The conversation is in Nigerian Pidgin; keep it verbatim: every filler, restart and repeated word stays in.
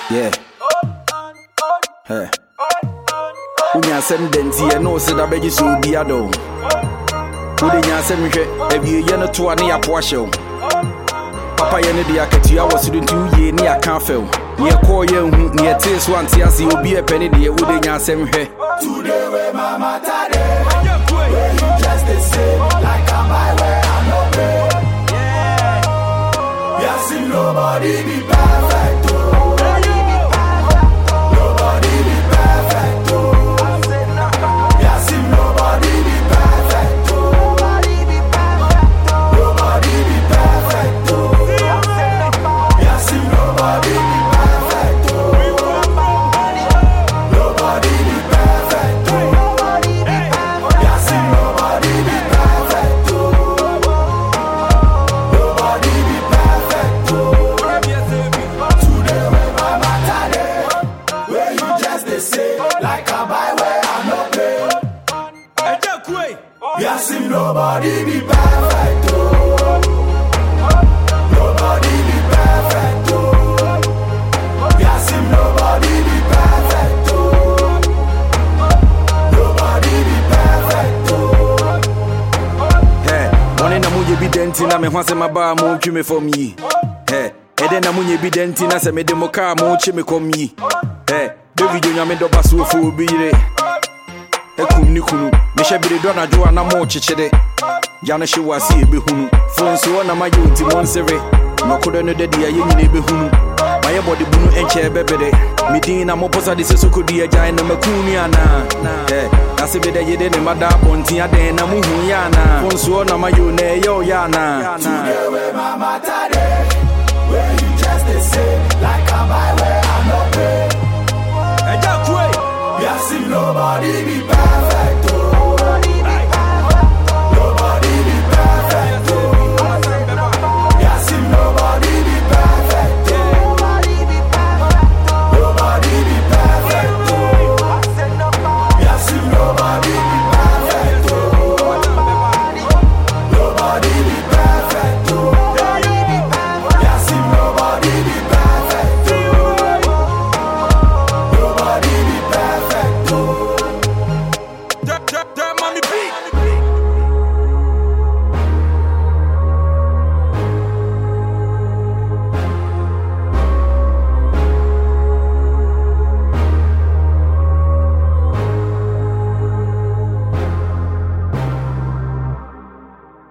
Yeah. Hey. Unya sem denti e no se da beji so bia do. Udi nya sem hwe ebie ye no to ane yapo ahyew. Papa ye ne dia katua wasudu ntu ye ne aka afew. Ye call ye hu ne te so ante ase obi e pene de udi nya sem hwe. Today we mama tade. Where you just the same like I'm my way I no pay. Yeah. We are seen nobody be perfect. We are seeing nobody be perfect, oh. Nobody be perfect, oh. We are seeing nobody be perfect, oh. Nobody be perfect, oh. Hey, one na munye bi denti na me hwase maba mo twi me fom yi. Hey, ede na munye bi denti na se me de mo ka mo chi me kom yi. Hey, David onyame do baso fo obi yire. Ekum ni kunu me shebire do na jo na mo chichede ya na hwe wase ebe hunu fonso na ma yoti monsere no kodo no de dia ye nyina ebe hunu maye body bunu enche bebede me din na mo posa de sesokodi agya na makunu ana eh na se be de ye de ne mada bonti aden na muhu ya na fonso na ma yo na yo ya na today we mama tade where you just the same like I'm my way I no pay. Eja kwe we are seeing nobody be bad.